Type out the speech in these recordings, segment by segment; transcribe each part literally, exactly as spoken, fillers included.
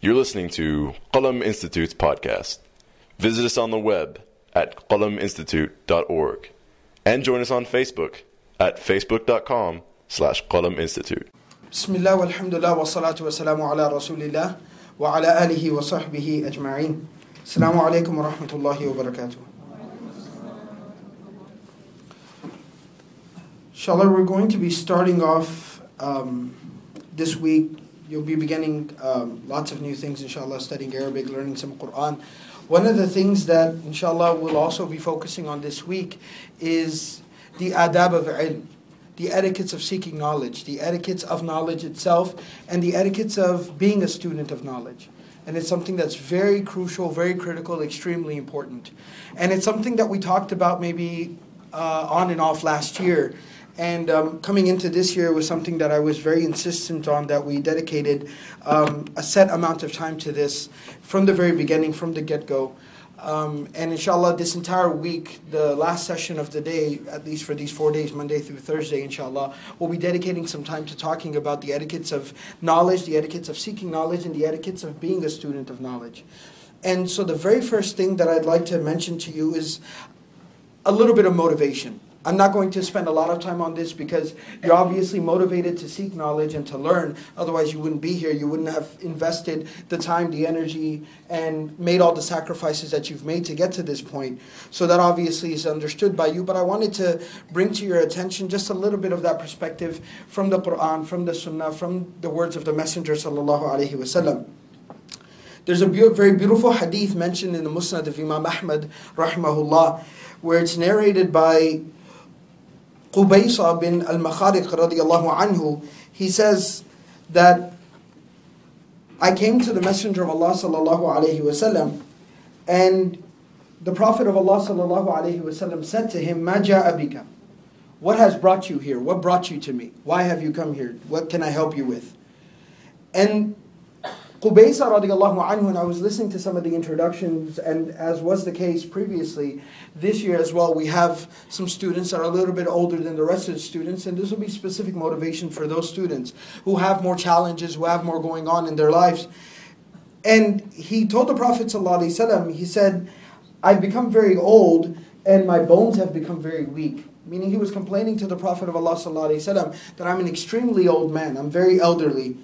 You're listening to Qalam Institute's podcast. Visit us on the web at qalam institute dot org and join us on Facebook at facebook.com slash qalam institute. Bismillah walhamdulillah wa salatu wa salamu ala rasulillah wa ala alihi wa sahbihi ajma'in. Assalamu alaikum wa rahmatullahi wa barakatuh. Inshallah, we're going to be starting off um, this week. You'll be beginning um, lots of new things, inshallah, studying Arabic, learning some Quran. One of the things that, inshallah, we'll also be focusing on this week is the adab of ilm, the etiquettes of seeking knowledge, the etiquettes of knowledge itself, and the etiquettes of being a student of knowledge. And it's something that's very crucial, very critical, extremely important. And it's something that we talked about maybe uh, on and off last year. And um, coming into this year was something that I was very insistent on, that we dedicated um, a set amount of time to this from the very beginning, from the get-go. Um, and inshallah, this entire week, the last session of the day, at least for these four days, Monday through Thursday, inshallah, we'll be dedicating some time to talking about the etiquettes of knowledge, the etiquettes of seeking knowledge, and the etiquettes of being a student of knowledge. And so the very first thing that I'd like to mention to you is a little bit of motivation. I'm not going to spend a lot of time on this because you're obviously motivated to seek knowledge and to learn. Otherwise, you wouldn't be here. You wouldn't have invested the time, the energy, and made all the sacrifices that you've made to get to this point. So that obviously is understood by you. But I wanted to bring to your attention just a little bit of that perspective from the Quran, from the Sunnah, from the words of the Messenger sallallahu alaihi wasallam. There's a be- very beautiful hadith mentioned in the Musnad of Imam Ahmad, rahimahullah, where it's narrated by Qubaysa bin al-Makhariq radiyallahu anhu. He says that I came to the Messenger of Allah sallallahu alayhi wasallam, and the Prophet of Allah sallallahu alayhi wasallam said to him, "Ma ja'a bika?" What has brought you here? What brought you to me? Why have you come here? What can I help you with? And Qubaysa radiallahu anhu, and I was listening to some of the introductions, and as was the case previously, this year as well, we have some students that are a little bit older than the rest of the students, and this will be specific motivation for those students who have more challenges, who have more going on in their lives. And he told the Prophet ﷺ, he said, I've become very old, and my bones have become very weak. Meaning he was complaining to the Prophet of Allah ﷺ that I'm an extremely old man, I'm very elderly.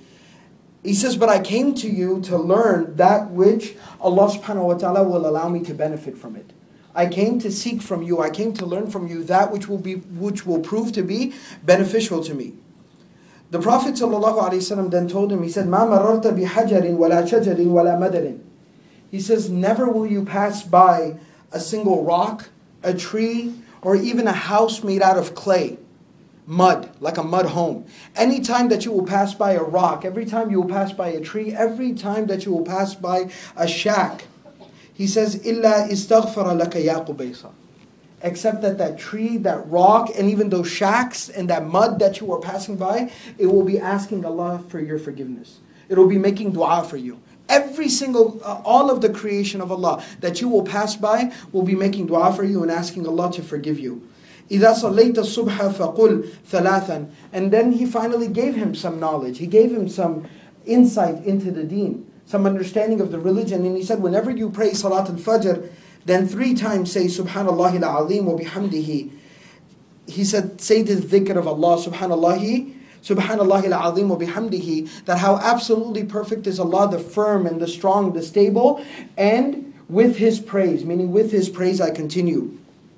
He says, but I came to you to learn that which Allah subhanahu wa ta'ala will allow me to benefit from it. I came to seek from you, I came to learn from you that which will be, which will prove to be beneficial to me. The Prophet sallallahu alaihi wasallam then told him, he said, مَا مَرَرْتَ بِحَجَرٍ وَلَا شَجَرٍ وَلَا مَدَرٍ. He says, never will you pass by a single rock, a tree, or even a house made out of clay. Mud, like a mud home. Any time that you will pass by a rock, every time you will pass by a tree, every time that you will pass by a shack, he says, إِلَّا إِسْتَغْفَرَ لَكَ يَا قُبَيْصَ. Except that that tree, that rock, and even those shacks and that mud that you are passing by, it will be asking Allah for your forgiveness. It will be making dua for you. Every single, uh, all of the creation of Allah that you will pass by will be making dua for you and asking Allah to forgive you. إِذَا صَلَّيْتَ الصُّبْحَ فَقُلْ ثَلَاثًا. And then he finally gave him some knowledge. He gave him some insight into the deen, some understanding of the religion. And he said, whenever you pray Salat al-Fajr, then three times say Subhanallah al-Azim wa bihamdihi. He said, say the dhikr of Allah, Subhanallah, Subhanallah al-Azim wa bihamdihi, that how absolutely perfect is Allah, the firm and the strong, the stable, and with His praise, meaning with His praise I continue.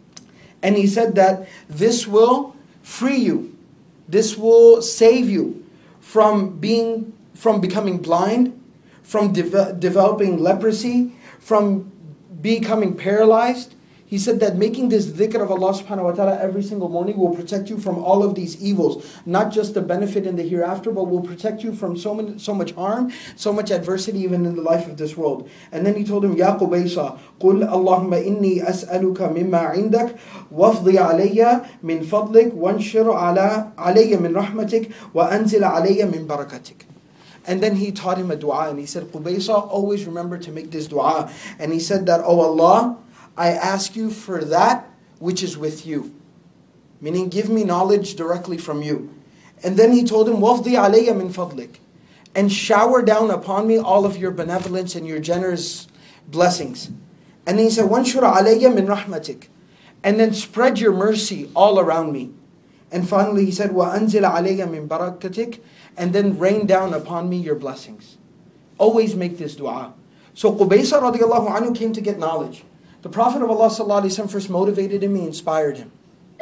And he said that this will free you. This will save you from being, from becoming blind, from de- developing leprosy, from becoming paralyzed. He said that making this dhikr of Allah subhanahu wa ta'ala every single morning will protect you from all of these evils. Not just the benefit in the hereafter, but will protect you from so many, so much harm, so much adversity even in the life of this world. And then he told him, Ya Qubaysa, قُلْ اللهم إني أسألك مما عندك وافضي علي من فضلك وانشر على علي من رحمتك وأنزل علي من بركتك. And then he taught him a dua, and he said, Qubaysa, always remember to make this dua. And he said that, Oh Allah, I ask you for that which is with you. Meaning, give me knowledge directly from you. And then he told him, وَافْضِي عَلَيَّ مِنْ فَضْلِكَ. and shower down upon me all of your benevolence and your generous blessings. And then he said, وَانْشُرْ عَلَيَّ مِنْ رَحْمَتِكَ, and then spread your mercy all around me. And finally he said, وَأَنزِلْ عَلَيَّ مِنْ بَرَكَتِكَ, and then rain down upon me your blessings. Always make this dua. So Qubaysa radiallahu anhu came to get knowledge. The Prophet of Allah sallallahu alaihi wasallam first motivated him, he inspired him.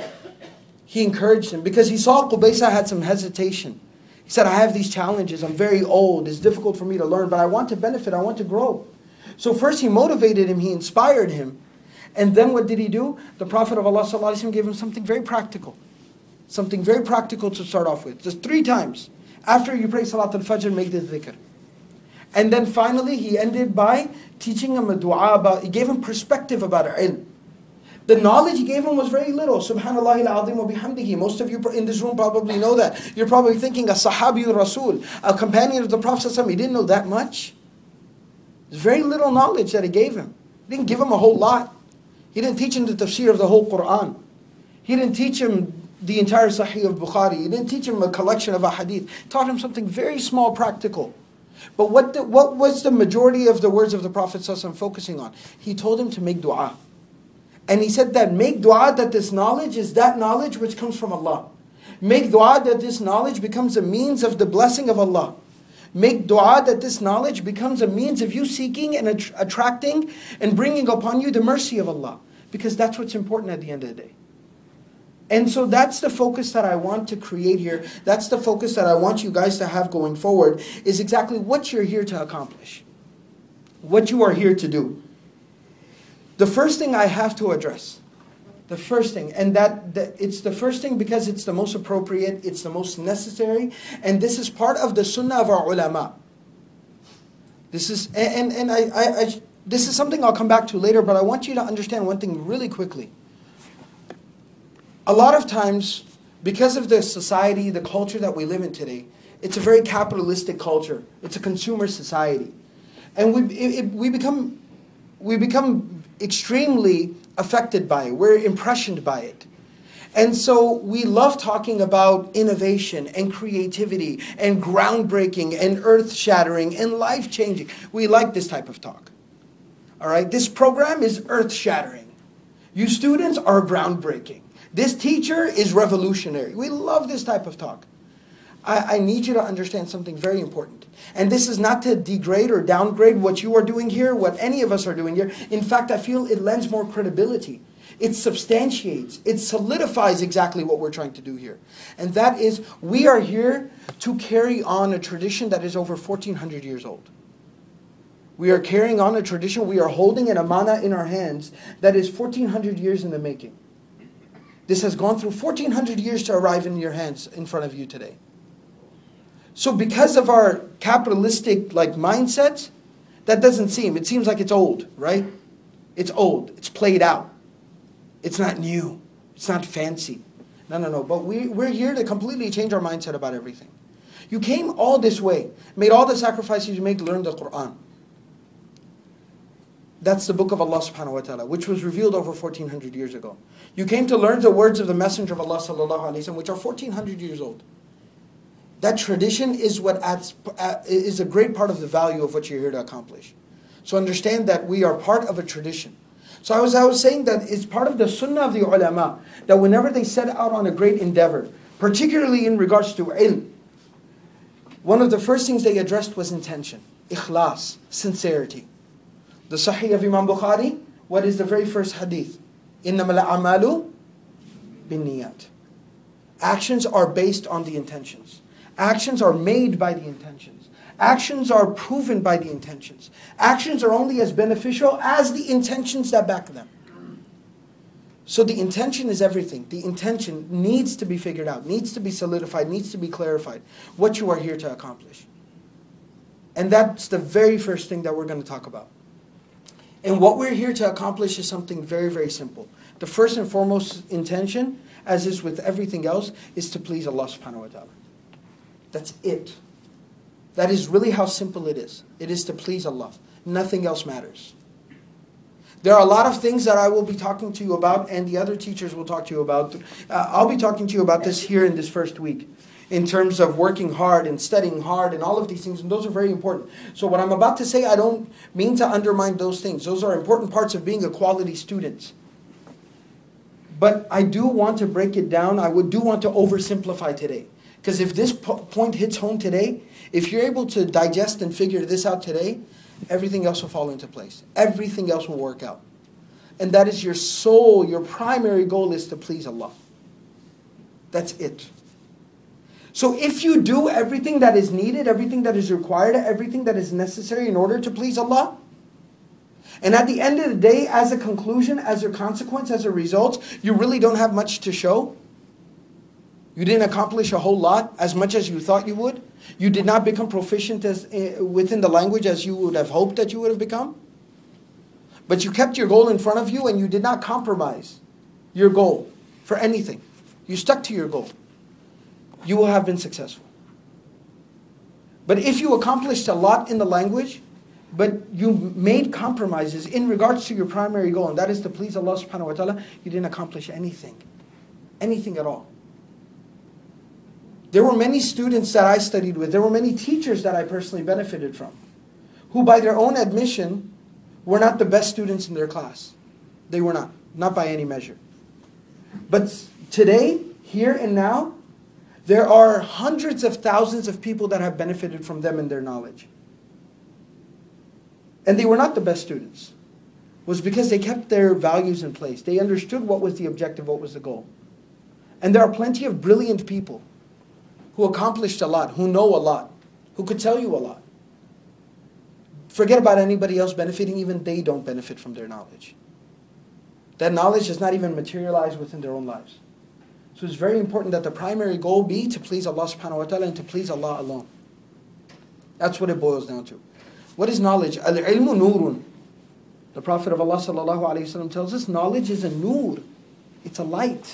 He encouraged him because he saw Qubaysa had some hesitation. He said, I have these challenges, I'm very old, it's difficult for me to learn, but I want to benefit, I want to grow. So first he motivated him, he inspired him. And then what did he do? The Prophet of Allah sallallahu alaihi wasallam gave him something very practical. Something very practical to start off with. Just three times. After you pray Salat al-Fajr, make this dhikr. And then finally he ended by teaching him a dua about, he gave him perspective about ilm. The knowledge he gave him was very little. Subhanallah al-azim wa bihamdihi. Most of you in this room probably know that. You're probably thinking a sahabi Rasul, a companion of the Prophet ﷺ, he didn't know that much. There's very little knowledge that he gave him. He didn't give him a whole lot. He didn't teach him the tafsir of the whole Quran. He didn't teach him the entire Sahih of Bukhari. He didn't teach him a collection of ahadith. He taught him something very small, practical. But what the, what was the majority of the words of the Prophet ﷺ focusing on? He told him to make dua. And he said that make dua that this knowledge is that knowledge which comes from Allah. Make dua that this knowledge becomes a means of the blessing of Allah. Make dua that this knowledge becomes a means of you seeking and att- attracting and bringing upon you the mercy of Allah. Because that's what's important at the end of the day. And so that's the focus that I want to create here. That's the focus that I want you guys to have going forward, is exactly what you're here to accomplish. What you are here to do. The first thing I have to address, the first thing, and that, that it's the first thing because it's the most appropriate, it's the most necessary, and this is part of the sunnah of our ulama. This is, and, and I, I, I, this is something I'll come back to later, but I want you to understand one thing really quickly. A lot of times, because of the society, the culture that we live in today, it's a very capitalistic culture. It's a consumer society. And we, it, it, we become, we become extremely affected by it. We're impressioned by it. And so we love talking about innovation and creativity and groundbreaking and earth-shattering and life-changing. We like this type of talk. All right? This program is earth-shattering. You students are groundbreaking. This teacher is revolutionary. We love this type of talk. I, I need you to understand something very important. And this is not to degrade or downgrade what you are doing here, what any of us are doing here. In fact, I feel it lends more credibility. It substantiates, it solidifies exactly what we're trying to do here. And that is, we are here to carry on a tradition that is over fourteen hundred years old. We are carrying on a tradition, we are holding an amana in our hands that is fourteen hundred years in the making. This has gone through fourteen hundred years to arrive in your hands in front of you today. So because of our capitalistic like mindset, that doesn't seem, it seems like it's old, right? It's old, it's played out. It's not new, it's not fancy. No, no, no, but we, we're here to completely change our mindset about everything. You came all this way, made all the sacrifices you made to learn the Quran. That's the book of Allah subhanahu wa ta'ala, which was revealed over fourteen hundred years ago. You came to learn the words of the Messenger of Allah sallallahu alaihi wasallam, which are fourteen hundred years old. That tradition is what adds, uh, is a great part of the value of what you're here to accomplish. So understand that we are part of a tradition. So I was, I was saying that it's part of the sunnah of the ulama, that whenever they set out on a great endeavor, particularly in regards to ilm, one of the first things they addressed was intention, ikhlas, sincerity. The Sahih of Imam Bukhari, what is the very first hadith? إِنَّمَا الْأَعْمَالُ بِالنِّيَّاتِ. Actions are based on the intentions. Actions are made by the intentions. Actions are proven by the intentions. Actions are only as beneficial as the intentions that back them. So the intention is everything. The intention needs to be figured out, needs to be solidified, needs to be clarified. What you are here to accomplish. And that's the very first thing that we're going to talk about. And what we're here to accomplish is something very, very simple. The first and foremost intention, as is with everything else, is to please Allah subhanahu wa ta'ala. That's it. That is really how simple it is. It is to please Allah. Nothing else matters. There are a lot of things that I will be talking to you about, and the other teachers will talk to you about. Uh, I'll be talking to you about this here in this first week. in terms of working hard and studying hard and all of these things, and those are very important. So what I'm about to say, I don't mean to undermine those things. Those are important parts of being a quality student. But I do want to break it down. I would do want to oversimplify today. Because if this po- point hits home today, if you're able to digest and figure this out today, everything else will fall into place. Everything else will work out. And that is your sole, your primary goal is to please Allah. That's it. So if you do everything that is needed, everything that is required, everything that is necessary in order to please Allah, and at the end of the day, as a conclusion, as a consequence, as a result, you really don't have much to show. You didn't accomplish a whole lot, as much as you thought you would. You did not become proficient as, uh, within the language as you would have hoped that you would have become. But you kept your goal in front of you and you did not compromise your goal for anything. You stuck to your goal. You will have been successful. But if you accomplished a lot in the language, but you made compromises in regards to your primary goal, and that is to please Allah subhanahu wa ta'ala, you didn't accomplish anything. Anything at all. There were many students that I studied with, there were many teachers that I personally benefited from, who by their own admission were not the best students in their class. They were not, not by any measure. But today, here and now, there are hundreds of thousands of people that have benefited from them and their knowledge. And they were not the best students. It was because they kept their values in place. They understood what was the objective, what was the goal. And there are plenty of brilliant people who accomplished a lot, who know a lot, who could tell you a lot. Forget about anybody else benefiting, even they don't benefit from their knowledge. That knowledge does not even materialize within their own lives. So it's very important that the primary goal be to please Allah subhanahu wa ta'ala and to please Allah alone. That's what it boils down to. What is knowledge? Al-ilmu nurun. The Prophet of Allah sallallahu alayhi wa sallam tells us knowledge is a nur. It's a light.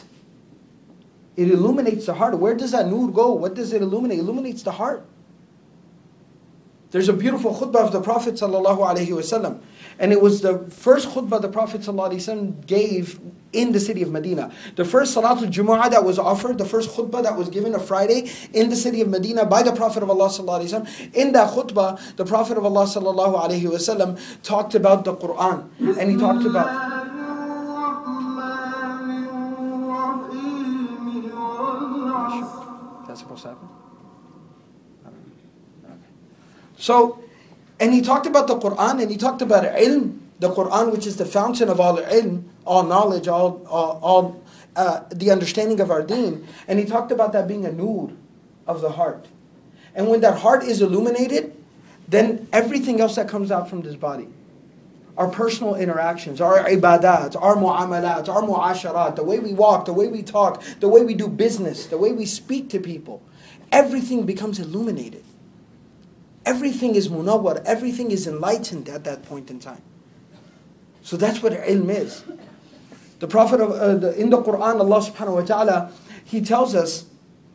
It illuminates the heart. Where does that nur go? What does it illuminate? It illuminates the heart. There's a beautiful khutbah of the Prophet sallallahu alaihi wasallam, and it was the first khutbah the Prophet sallallahu alaihi wasallam gave in the city of Medina. The first Salatul Jumu'ah that was offered, the first khutbah that was given a Friday in the city of Medina by the Prophet of Allah sallallahu alaihi wasallam. In that khutbah, the Prophet of Allah sallallahu alaihi wasallam talked about the Quran, and he talked about. That's supposed to happen? So, and he talked about the Quran, and he talked about ilm, the Quran, which is the fountain of all ilm, all knowledge, all, all, all uh, the understanding of our deen. And he talked about that being a nur of the heart. And when that heart is illuminated, then everything else that comes out from this body, our personal interactions, our ibadat, our mu'amalat, our mu'asharat, the way we walk, the way we talk, the way we do business, the way we speak to people, everything becomes illuminated. Everything is munawwar, everything is enlightened at that point in time. So that's what ilm is. The Prophet of, uh, the, in the Quran, Allah subhanahu wa ta'ala, He tells us,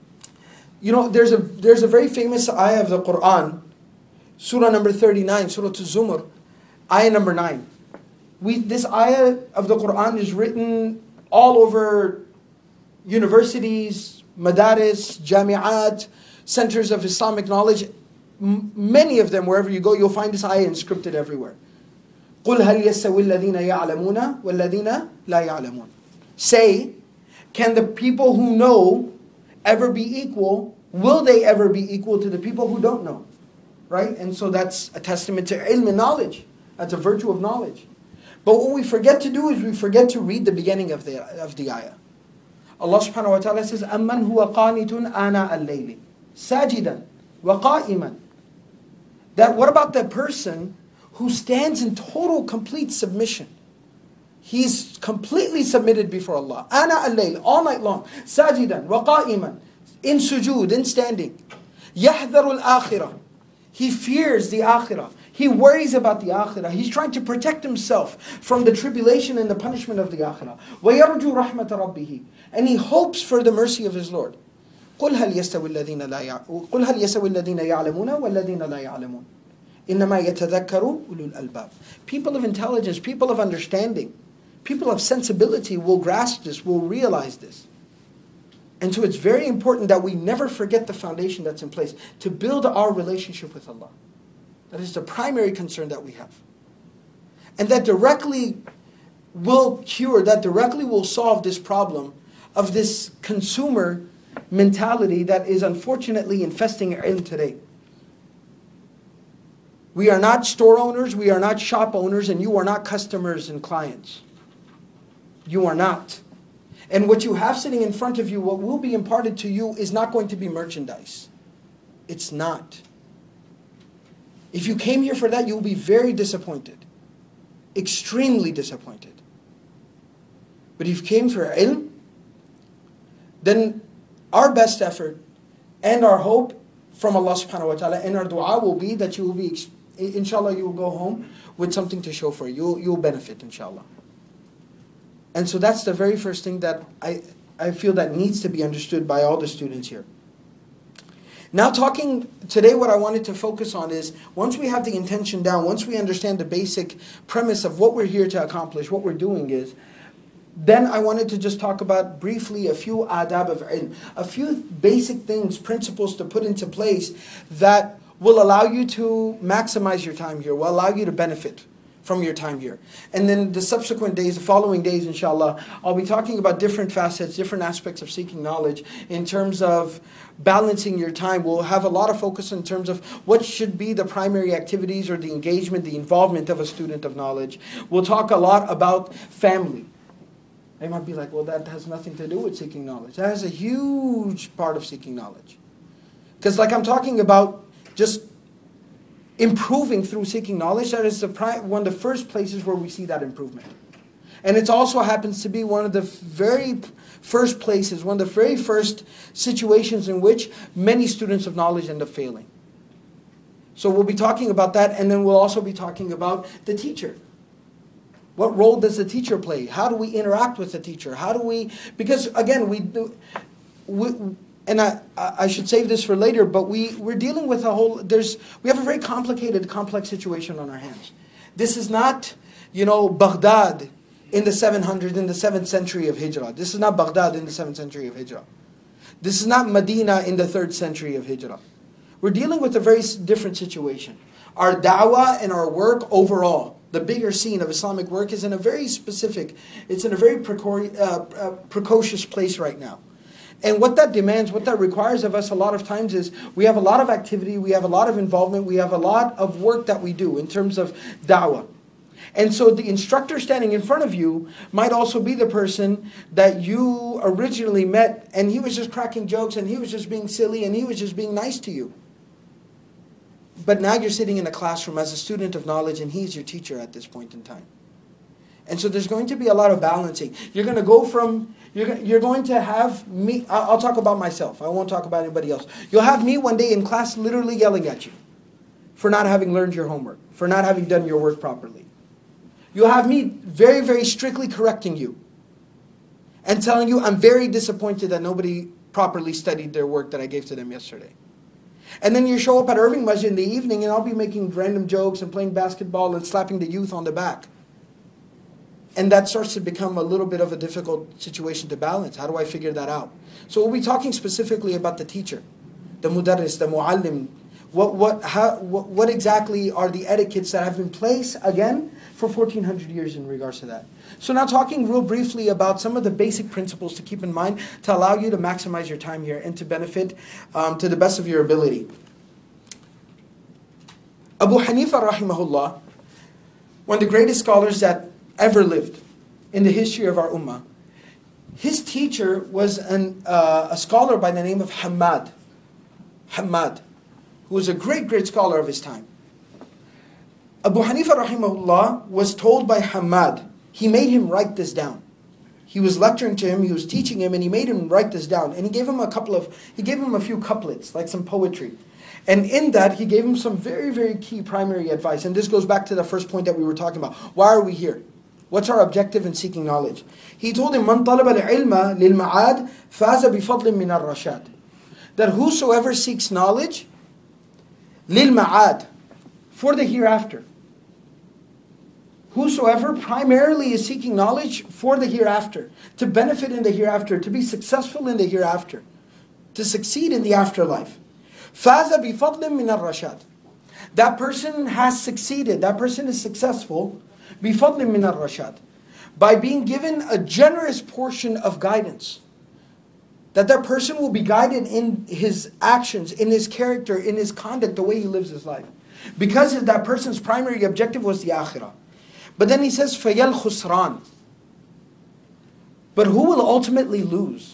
you know, there's a there's a very famous ayah of the Quran, Surah number thirty-nine, Surah Az-Zumar, ayah number nine. We, this ayah of the Quran is written all over universities, madaris, jami'at, centers of Islamic knowledge. M- many of them, wherever you go, you'll find this ayah inscripted everywhere. قُلْ هَلْ يَسَّوِي الَّذِينَ يَعْلَمُونَ وَالَّذِينَ لَا يَعْلَمُونَ. Say, can the people who know ever be equal? Will they ever be equal to the people who don't know? Right? And so that's a testament to ilm and knowledge. That's a virtue of knowledge. But what we forget to do is we forget to read the beginning of the of the ayah. Allah subhanahu wa ta'ala says, أَمَّنْ هُوَ قَانِتٌ آنَاءَ اللَّيْلِ سَاجِدًا وَقَائِمًا. That what about that person who stands in total, complete submission? He's completely submitted before Allah. آنَاءَ اللَّيْلِ, all night long. سَاجِدًا وَقَائِمًا, in sujood, in standing. يَحْذَرُ الْآخِرَةِ, he fears the akhirah. He worries about the akhirah. He's trying to protect himself from the tribulation and the punishment of the akhirah. وَيَرْجُو رَحْمَةَ رَبِّهِ, and he hopes for the mercy of his Lord. قُلْ هَلْ يَسْتَوِي الَّذِينَ لَا يَعْلَمُونَ قُلْ هَلْ يَسْتَوِي الَّذِينَ يَعْلَمُونَ وَالَّذِينَ لَا يَعْلَمُونَ إِنَّمَا يَتَذَكَّرُ أُولُو الْأَلْبَابِ. People of intelligence, people of understanding, people of sensibility will grasp this, will realize this. And so it's very important that we never forget the foundation that's in place to build our relationship with Allah. That is the primary concern that we have. And that directly will cure, that directly will solve this problem of this consumer mentality that is unfortunately infesting ilm today. We are not store owners, we are not shop owners, and you are not customers and clients. You are not. And what you have sitting in front of you, what will be imparted to you, is not going to be merchandise. It's not. If you came here for that, you'll be very disappointed. Extremely disappointed. But if you came for ilm, then our best effort and our hope from Allah subhanahu wa ta'ala and our dua will be that you will be, inshallah, you will go home with something to show for you. You'll, you'll benefit, inshallah. And so that's the very first thing that I, I feel that needs to be understood by all the students here. Now talking, today what I wanted to focus on is, once we have the intention down, once we understand the basic premise of what we're here to accomplish, what we're doing is, then I wanted to just talk about briefly a few adab of ilm, a few basic things, principles to put into place that will allow you to maximize your time here, will allow you to benefit from your time here. And then the subsequent days, the following days, inshallah, I'll be talking about different facets, different aspects of seeking knowledge in terms of balancing your time. We'll have a lot of focus in terms of what should be the primary activities or the engagement, the involvement of a student of knowledge. We'll talk a lot about family. They might be like, well, that has nothing to do with seeking knowledge. That is a huge part of seeking knowledge. Because like I'm talking about just improving through seeking knowledge, that is the pri- one of the first places where we see that improvement. And it also happens to be one of the very first places, one of the very first situations in which many students of knowledge end up failing. So we'll be talking about that, and then we'll also be talking about the teacher. What role does the teacher play? How do we interact with the teacher? How do we, because again, we do, we, and I, I should save this for later, but we, we're dealing with a whole, there's, we have a very complicated, complex situation on our hands. This is not, you know, Baghdad in the seven hundreds, in the seventh century of Hijrah. This is not Baghdad in the seventh century of Hijrah. This is not Medina in the third century of Hijrah. We're dealing with a very different situation. Our da'wah and our work overall, the bigger scene of Islamic work, is in a very specific, it's in a very precor- uh, uh, precocious place right now. And what that demands, what that requires of us a lot of times is, we have a lot of activity, we have a lot of involvement, we have a lot of work that we do in terms of da'wah. And so the instructor standing in front of you might also be the person that you originally met, and he was just cracking jokes, and he was just being silly, and he was just being nice to you. But now you're sitting in a classroom as a student of knowledge, and he's your teacher at this point in time. And so there's going to be a lot of balancing. You're going to go from, you're, you're going to have me, I'll, I'll talk about myself. I won't talk about anybody else. You'll have me one day in class literally yelling at you for not having learned your homework, for not having done your work properly. You'll have me very, very strictly correcting you and telling you I'm very disappointed that nobody properly studied their work that I gave to them yesterday. And then you show up at Irving Masjid in the evening, and I'll be making random jokes and playing basketball and slapping the youth on the back. And that starts to become a little bit of a difficult situation to balance. How do I figure that out? So we'll be talking specifically about the teacher, the mudarris, the muallim. What, what, how, what, what exactly are the etiquettes that have been placed, again, for fourteen hundred years in regards to that? So now talking real briefly about some of the basic principles to keep in mind to allow you to maximize your time here and to benefit um, to the best of your ability. Abu Hanifa rahimahullah, one of the greatest scholars that ever lived in the history of our ummah, his teacher was an, uh, a scholar by the name of Hammad. Hammad, who was a great, great scholar of his time. Abu Hanifa rahimahullah was told by Hammad, he made him write this down. He was lecturing to him, he was teaching him, and he made him write this down. And he gave him a couple of, he gave him a few couplets, like some poetry. And in that, he gave him some very, very key primary advice. And this goes back to the first point that we were talking about. Why are we here? What's our objective in seeking knowledge? He told him, "Man talaba al-ilma lil-ma'ad faza bi-fadlin min ar-rashad." That whosoever seeks knowledge, lil-ma'ad, for the hereafter, Whosoever primarily is seeking knowledge for the hereafter, to benefit in the hereafter, to be successful in the hereafter, to succeed in the afterlife. فَازَ بِفَضْلٍ مِّنَ الرَّشَادِ. That person has succeeded, that person is successful, بِفَضْلٍ مِّنَ الرَّشَادِ, by being given a generous portion of guidance. That that person will be guided in his actions, in his character, in his conduct, the way he lives his life. Because that person's primary objective was the akhirah. But then he says, فَيَلْ خُسْرَانِ. But who will ultimately lose?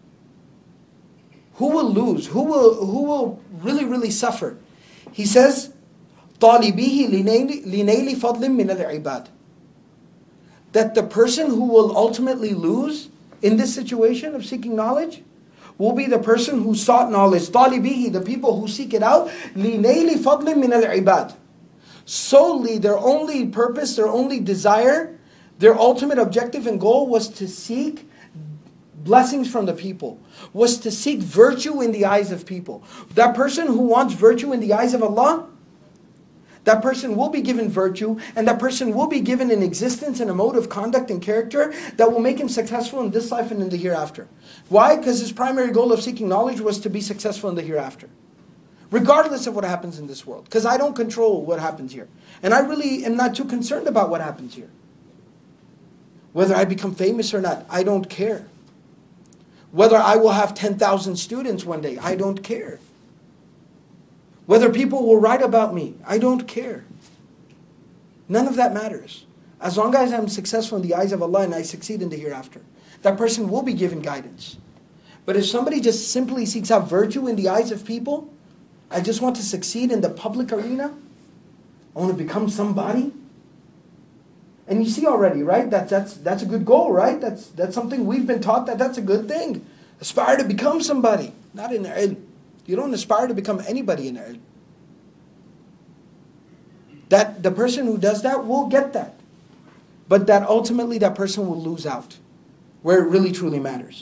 Who will lose? Who will, who will really, really suffer? He says, طَالِبِهِ لِنَيْلِ فَضْلٍ مِّنَ الْعِبَادِ. That the person who will ultimately lose in this situation of seeking knowledge will be the person who sought knowledge. طَالِبِهِ, the people who seek it out, لِنَيْلِ فَضْلٍ مِّنَ الْعِبَادِ. Solely their only purpose, their only desire, their ultimate objective and goal was to seek blessings from the people, was to seek virtue in the eyes of people. That person who wants virtue in the eyes of Allah, that person will be given virtue, and that person will be given an existence and a mode of conduct and character that will make him successful in this life and in the hereafter. Why? Because his primary goal of seeking knowledge was to be successful in the hereafter. Regardless of what happens in this world. Because I don't control what happens here. And I really am not too concerned about what happens here. Whether I become famous or not, I don't care. Whether I will have ten thousand students one day, I don't care. Whether people will write about me, I don't care. None of that matters. As long as I'm successful in the eyes of Allah and I succeed in the hereafter, that person will be given guidance. But if somebody just simply seeks out virtue in the eyes of people, I just want to succeed in the public arena, I want to become somebody. And you see already, right? That, that's, that's a good goal, right? That's, that's something we've been taught that that's a good thing. Aspire to become somebody, not in ilm. You don't aspire to become anybody in ilm. That the person who does that will get that. But that ultimately that person will lose out, where it really truly matters.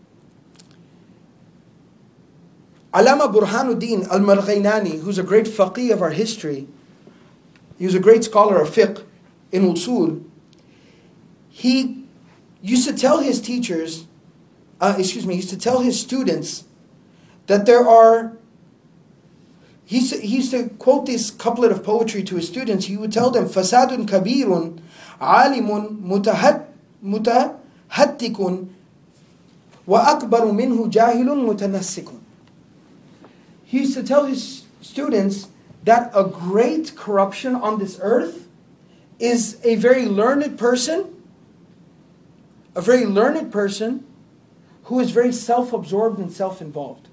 Allama Burhanuddin al-Marghaynani, who's a great faqih of our history, he was a great scholar of fiqh in usul, he used to tell his teachers, uh, excuse me, he used to tell his students that there are, he used, to, he used to quote this couplet of poetry to his students. He would tell them, فَسَادٌ كَبِيرٌ عَالِمٌ مُتَهَتِّكٌ وَأَكْبَرُ مِنْهُ جَاهِلٌ مُتَنَسِّكٌ. He used to tell his students that a great corruption on this earth is a very learned person, a very learned person who is very self-absorbed and self-involved.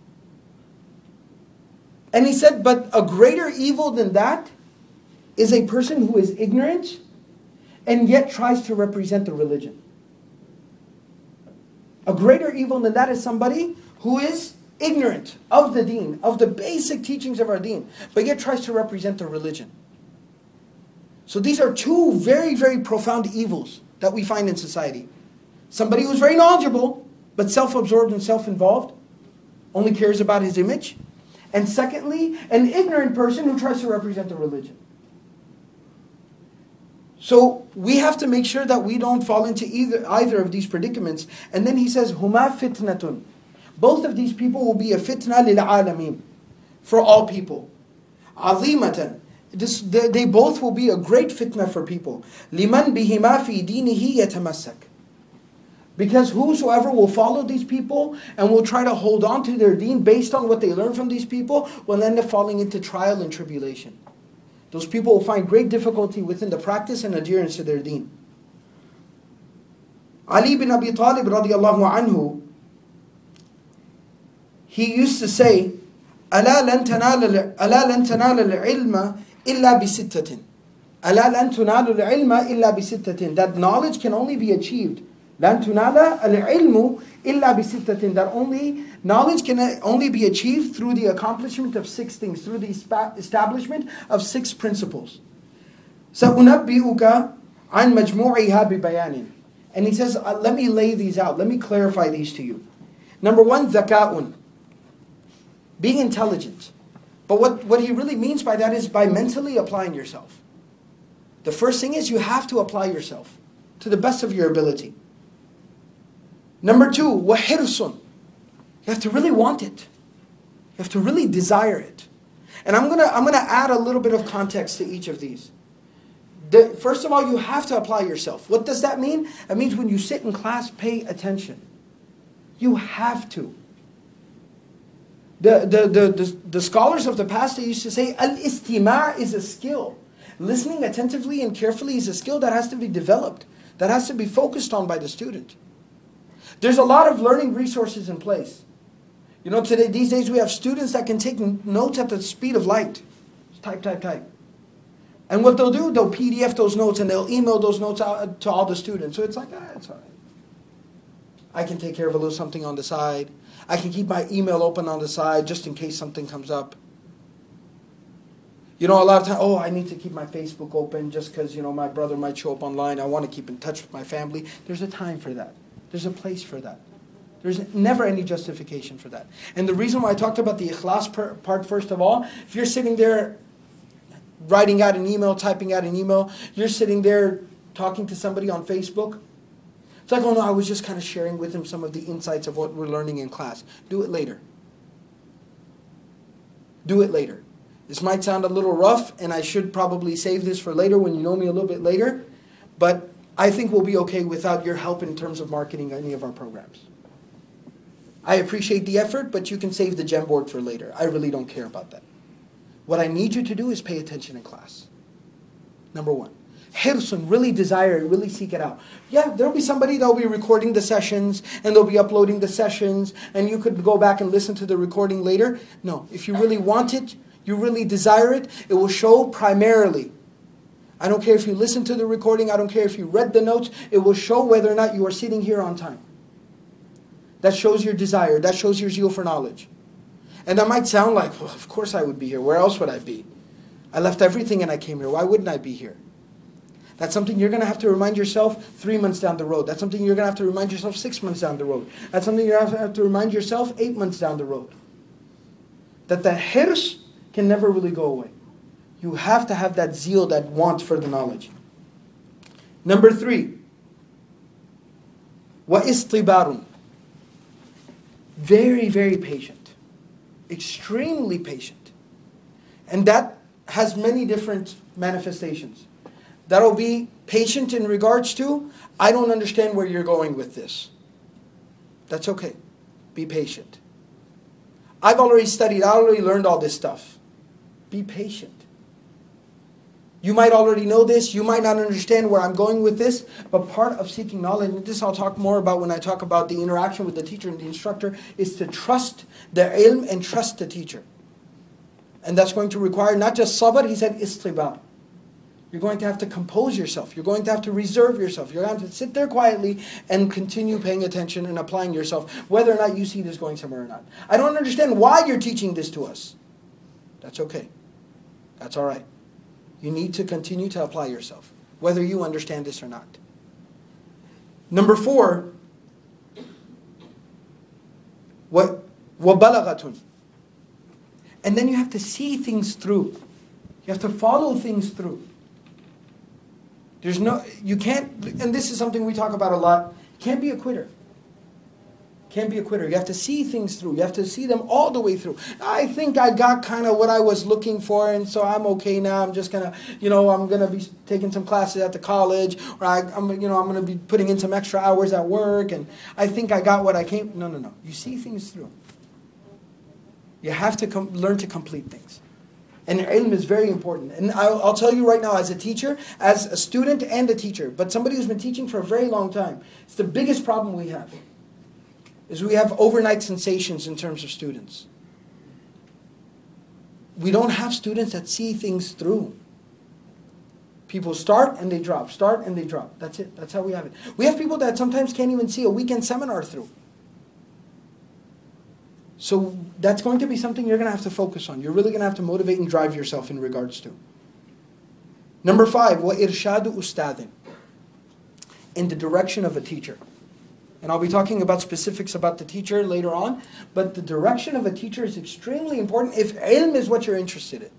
And he said, but a greater evil than that is a person who is ignorant and yet tries to represent the religion. A greater evil than that is somebody who is ignorant of the deen, of the basic teachings of our deen, but yet tries to represent the religion. So these are two very, very profound evils that we find in society. Somebody who's very knowledgeable, but self-absorbed and self-involved, only cares about his image. And secondly, an ignorant person who tries to represent the religion. So we have to make sure that we don't fall into either, either of these predicaments. And then he says, Huma fitnatun. Both of these people will be a fitna lil alameen, for all people. Azimatan. This, they, they both will be a great fitna for people. Liman bihima fi dinihi yatamassak. Because whosoever will follow these people and will try to hold on to their deen based on what they learn from these people will end up falling into trial and tribulation. Those people will find great difficulty within the practice and adherence to their deen. Ali bin Abi Talib radiallahu anhu, he used to say, أَلَا لَن تَنَالَ الْعِلْمَ إِلَّا بِسِتَّةٍ أَلَا لَن تُنَالُ الْعِلْمَ إِلَّا بِسِتَّةٍ. That knowledge can only be achieved. لَن تُنَالَ الْعِلْمُ إِلَّا بِسِتَّةٍ. That only knowledge can only be achieved through the accomplishment of six things, through the establishment of six principles. سَأُنَبِّئُكَ عَنْ مَجْمُوعِهَا بِبَيَانٍ. And he says, uh, let me lay these out, let me clarify these to you. Number one, ذَكَاءٌ. Being intelligent. But what, what he really means by that is by mentally applying yourself. The first thing is you have to apply yourself to the best of your ability. Number two, وَحِرْصٌ. You have to really want it. You have to really desire it. And I'm gonna I'm gonna add a little bit of context to each of these. The, first of all, you have to apply yourself. What does that mean? It means when you sit in class, pay attention. You have to. The, the, the, the, the scholars of the past, they used to say, al-istima' is a skill. Listening attentively and carefully is a skill that has to be developed, that has to be focused on by the student. There's a lot of learning resources in place. You know, today, these days we have students that can take notes at the speed of light. Just type, type, type. And what they'll do, they'll P D F those notes and they'll email those notes out to all the students. So it's like, ah, it's all right. I can take care of a little something on the side. I can keep my email open on the side just in case something comes up. You know, a lot of times, oh, I need to keep my Facebook open just because, you know, my brother might show up online. I want to keep in touch with my family. There's a time for that. There's a place for that. There's never any justification for that. And the reason why I talked about the ikhlas part first of all, if you're sitting there writing out an email, typing out an email, you're sitting there talking to somebody on Facebook, it's like, oh no, I was just kind of sharing with him some of the insights of what we're learning in class. Do it later. Do it later. This might sound a little rough, and I should probably save this for later when you know me a little bit later, but I think we'll be okay without your help in terms of marketing any of our programs. I appreciate the effort, but you can save the Jamboard for later. I really don't care about that. What I need you to do is pay attention in class. Number one. Hirsun, really desire it, really seek it out. Yeah, there'll be somebody that'll be recording the sessions, and they'll be uploading the sessions, and you could go back and listen to the recording later. No, if you really want it, you really desire it, it will show primarily. I don't care if you listen to the recording, I don't care if you read the notes, it will show whether or not you are sitting here on time. That shows your desire, that shows your zeal for knowledge. And that might sound like, well, of course I would be here, where else would I be? I left everything and I came here, why wouldn't I be here? That's something you're going to have to remind yourself three months down the road. That's something you're going to have to remind yourself six months down the road. That's something you're going to have to remind yourself eight months down the road. That the hirs can never really go away. You have to have that zeal, that want for the knowledge. Number three. وَإِسْطِبَارٌ. Very, very patient. Extremely patient. And that has many different manifestations. That'll be patient in regards to, I don't understand where you're going with this. That's okay. Be patient. I've already studied, I already learned all this stuff. Be patient. You might already know this, you might not understand where I'm going with this, but part of seeking knowledge, and this I'll talk more about when I talk about the interaction with the teacher and the instructor, is to trust the ilm and trust the teacher. And that's going to require not just sabr, he said istibar. You're going to have to compose yourself. You're going to have to reserve yourself. You're going to have to sit there quietly and continue paying attention and applying yourself, whether or not you see this going somewhere or not. I don't understand why you're teaching this to us. That's okay. That's all right. You need to continue to apply yourself, whether you understand this or not. Number four, what وَبَلَغَةٌ. And then you have to see things through. You have to follow things through. There's no, you can't, and this is something we talk about a lot, you can't be a quitter. Can't be a quitter. You have to see things through. You have to see them all the way through. I think I got kind of what I was looking for, and so I'm okay now. I'm just gonna, you know, I'm gonna be taking some classes at the college, or I, I'm, you know, I'm gonna be putting in some extra hours at work, and I think I got what I came. No, no, no. You see things through. You have to com- learn to complete things. And ilm is very important. And I'll, I'll tell you right now, as a teacher, as a student and a teacher, but somebody who's been teaching for a very long time, it's the biggest problem we have, is we have overnight sensations in terms of students. We don't have students that see things through. People start and they drop, start and they drop. That's it. That's how we have it. We have people that sometimes can't even see a weekend seminar through. So that's going to be something you're going to have to focus on. You're really going to have to motivate and drive yourself in regards to. Number five, وَإِرْشَادُ أُسْتَاذٍ. In the direction of a teacher. And I'll be talking about specifics about the teacher later on. But the direction of a teacher is extremely important if ilm is what you're interested in.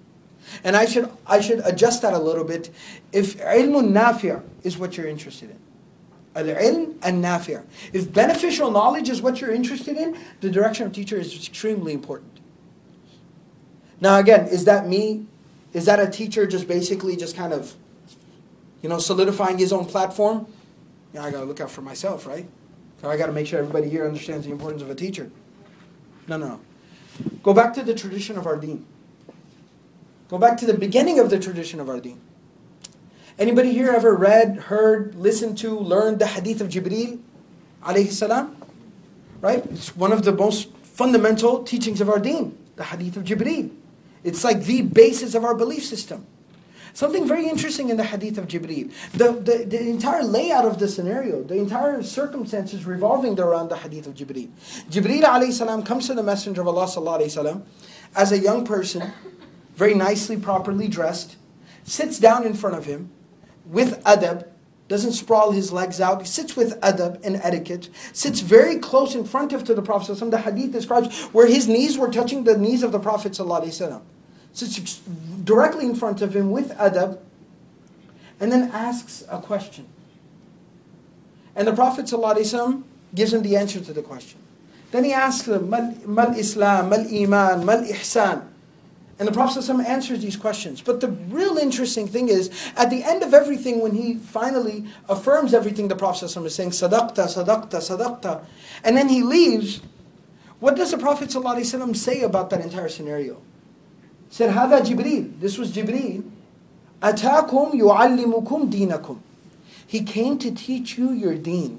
And I should I should adjust that a little bit. If ilmun nafi' is what you're interested in, al-ilm an-nafi'. If beneficial knowledge is what you're interested in, the direction of teacher is extremely important. Now again, is that me? Is that a teacher just basically just kind of, you know, solidifying his own platform? Yeah, I got to look out for myself, right? So I got to make sure everybody here understands the importance of a teacher. No, no, no. Go back to the tradition of our deen. Go back to the beginning of the tradition of our deen. Anybody here ever read, heard, listened to, learned the hadith of Jibreel alayhi salam? Right? It's one of the most fundamental teachings of our deen, the hadith of Jibreel. It's like the basis of our belief system. Something very interesting in the hadith of Jibreel. The, the, the entire layout of the scenario, the entire circumstances revolving around the hadith of Jibreel. Jibreel alayhi salam comes to the Messenger of Allah sallallahu alayhi salam as a young person, very nicely, properly dressed, sits down in front of him with adab, doesn't sprawl his legs out. He sits with adab and etiquette, sits very close in front of to the Prophet ﷺ. The hadith describes where his knees were touching the knees of the Prophet ﷺ. Sits directly in front of him with adab, and then asks a question. And the Prophet ﷺ gives him the answer to the question. Then he asks him, Mal Islam, Mal Iman, Mal Ihsan. And the Prophet ﷺ answers these questions. But the real interesting thing is, at the end of everything, when he finally affirms everything the Prophet ﷺ is saying, Sadaqta, Sadaqta, Sadaqta, and then he leaves, what does the Prophet ﷺ say about that entire scenario? He said, Hada Jibreel, this was Jibreel, Atakum yu'allimukum dinakum. He came to teach you your deen.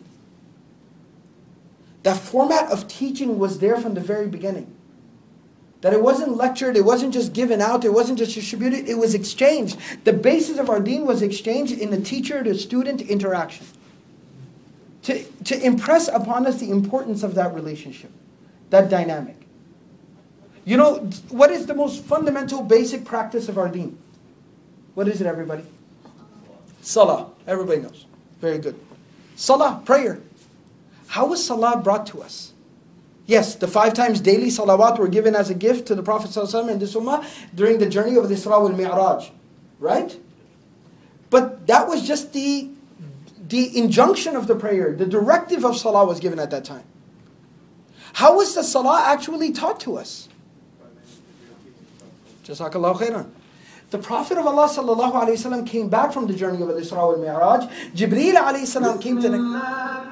That format of teaching was there from the very beginning. That it wasn't lectured, it wasn't just given out, it wasn't just distributed, it was exchanged. The basis of our deen was exchanged in the teacher-to-student interaction. To, to impress upon us the importance of that relationship, that dynamic. You know, what is the most fundamental, basic practice of our deen? What is it, everybody? Salah. Everybody knows. Very good. Salah, prayer. How was salah brought to us? Yes, the five times daily salawat were given as a gift to the Prophet ﷺ and this ummah during the journey of the Isra wal Mi'raj. Right? But that was just the, the injunction of the prayer. The directive of salah was given at that time. How was the salah actually taught to us? Jazakallahu khairan. The Prophet of Allah sallallahu alayhi wa sallam came back from the journey of the Isra wal Mi'raj. Jibreel alayhi salam came to the...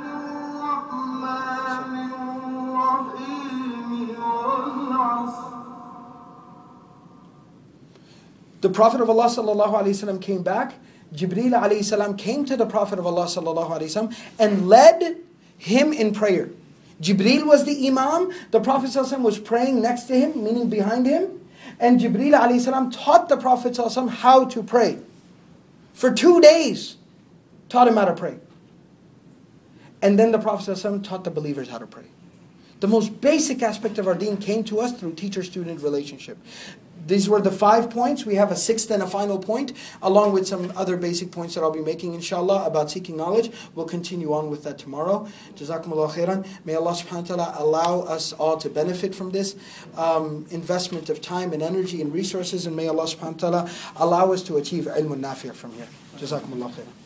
The Prophet of Allah sallallahu alayhi wa sallam came back. Jibreel alayhi salam came to the Prophet of Allah sallallahu alayhi wa sallam and led him in prayer. Jibreel was the imam. The Prophet sallallahu alayhi wa sallam was praying next to him, meaning behind him. And Jibreel alayhi salam taught the Prophet sallallahu alayhi wa sallam how to pray. For two days, taught him how to pray. And then the Prophet sallallahu alayhi wa sallam taught the believers how to pray. The most basic aspect of our deen came to us through teacher-student relationship. These were the five points. We have a sixth and a final point, along with some other basic points that I'll be making, inshallah, about seeking knowledge. We'll continue on with that tomorrow. Jazakumullah khairan. May Allah subhanahu wa ta'ala allow us all to benefit from this um, investment of time and energy and resources, and may Allah subhanahu wa ta'ala allow us to achieve ilmun nafi' from here. Jazakumullah khairan.